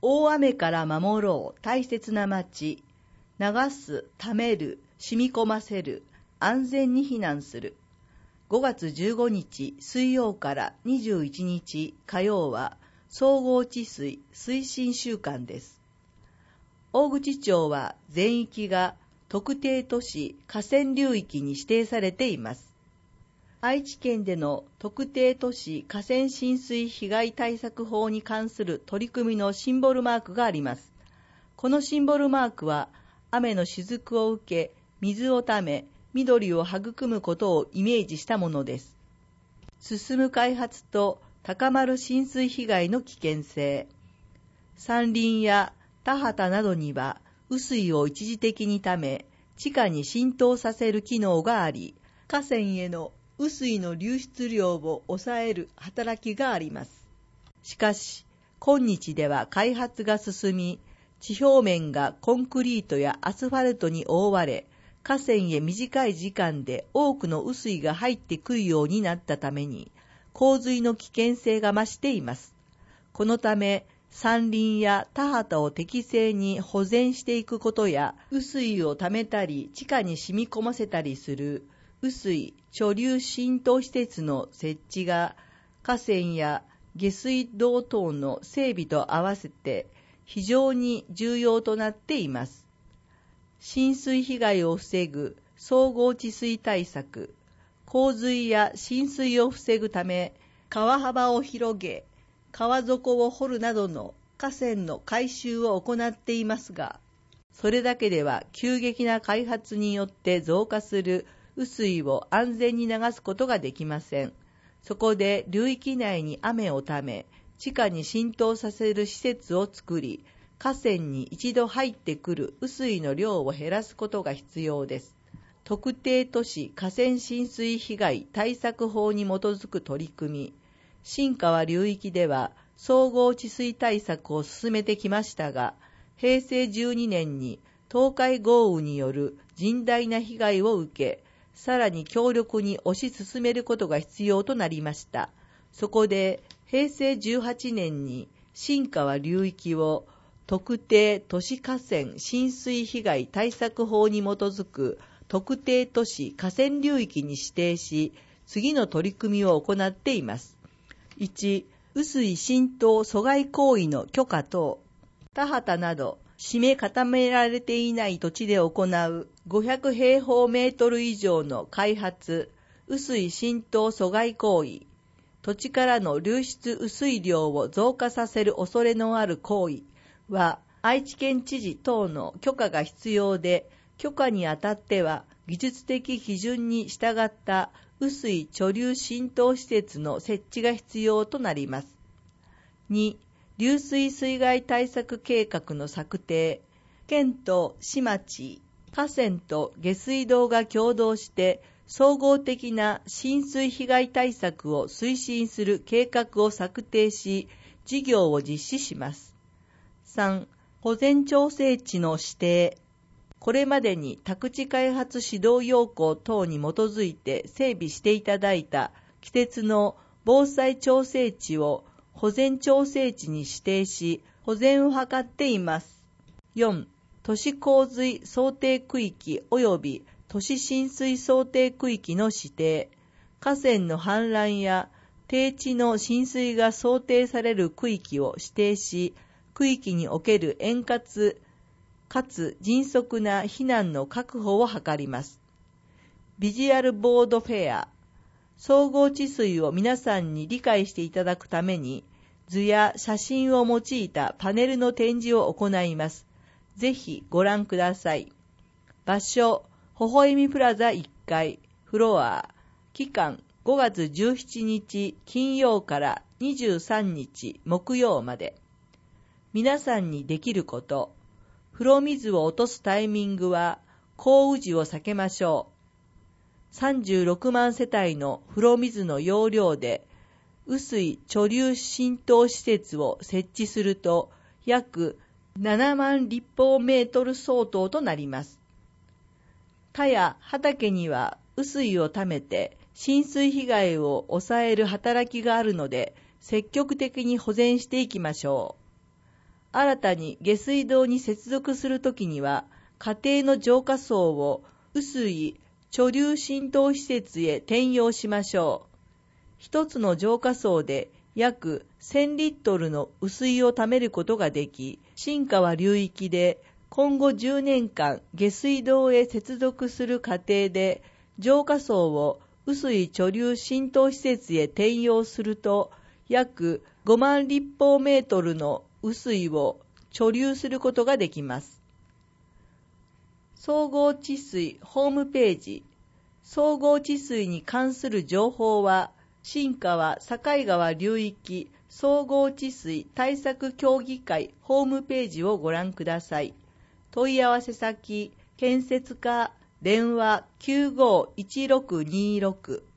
大雨から守ろう大切な町。流す、ためる、染み込ませる、安全に避難する。5月15日水曜から21日火曜は総合治水推進週間です。大口町は全域が特定都市河川流域に指定されています。愛知県での特定都市河川浸水被害対策法に関する取り組みのシンボルマークがあります。このシンボルマークは雨の雫を受け、水をため、緑を育むことをイメージしたものです。進む開発と高まる浸水被害の危険性。山林や田畑などには雨水を一時的にため、地下に浸透させる機能があり、河川への雨水の流出量を抑える働きがあります。しかし、今日では開発が進み、地表面がコンクリートやアスファルトに覆われ、河川へ短い時間で多くの雨水が入ってくるようになったために、洪水の危険性が増しています。このため、山林や田畑を適正に保全していくことや、雨水をためたり地下に染み込ませたりする雨水貯留浸透施設の設置が河川や下水道等の整備と合わせて非常に重要となっています。浸水被害を防ぐ総合治水対策、洪水や浸水を防ぐため川幅を広げ、川底を掘るなどの河川の改修を行っていますが、それだけでは急激な開発によって増加する雨水を安全に流すことができません。そこで流域内に雨をため、地下に浸透させる施設を作り、河川に一度入ってくる雨水の量を減らすことが必要です。特定都市河川浸水被害対策法に基づく取り組み、新川流域では総合治水対策を進めてきましたが、平成12年に東海豪雨による甚大な被害を受け、さらに強力に推し進めることが必要となりました。そこで平成18年に新川流域を特定都市河川浸水被害対策法に基づく特定都市河川流域に指定し、次の取り組みを行っています。1、雨水浸透阻害行為の許可等、田畑など締め固められていない土地で行う500平方メートル以上の開発、雨水浸透阻害行為、土地からの流出雨水量を増加させる恐れのある行為は、愛知県知事等の許可が必要で、許可にあたっては技術的基準に従った雨水貯留浸透施設の設置が必要となります。2、流水水害対策計画の策定、県と市町、河川と下水道が共同して総合的な浸水被害対策を推進する計画を策定し、事業を実施します。3、保全調整地の指定、これまでに宅地開発指導要項等に基づいて整備していただいた季節の防災調整地を保全調整地に指定し、保全を図っています。4、都市洪水想定区域及び都市浸水想定区域の指定、河川の氾濫や低地の浸水が想定される区域を指定し、区域における円滑かつ迅速な避難の確保を図ります。ビジュアルボードフェア、総合治水を皆さんに理解していただくために、図や写真を用いたパネルの展示を行います。ぜひご覧ください。場所、微笑みプラザ1階、フロア、期間5月17日金曜から23日木曜まで。皆さんにできること、風呂水を落とすタイミングは降雨時を避けましょう。36万世帯の風呂水の容量で雨水貯留浸透施設を設置すると約7万立方メートル相当となります。田や畑には雨水をためて浸水被害を抑える働きがあるので積極的に保全していきましょう。 新たに下水道に接続するときには、家庭の浄化槽を雨水貯留浸透施設へ転用しましょう。一つの浄化槽で約1000リットルの雨水を貯めることができ、新川流域で今後10年間下水道へ接続する過程で浄化槽を雨水貯留浸透施設へ転用すると、約5万立方メートルの雨水を貯留することができます。総合治水ホームページ。総合治水に関する情報は、新川境川流域総合治水対策協議会ホームページをご覧ください。問い合わせ先、建設課、電話951626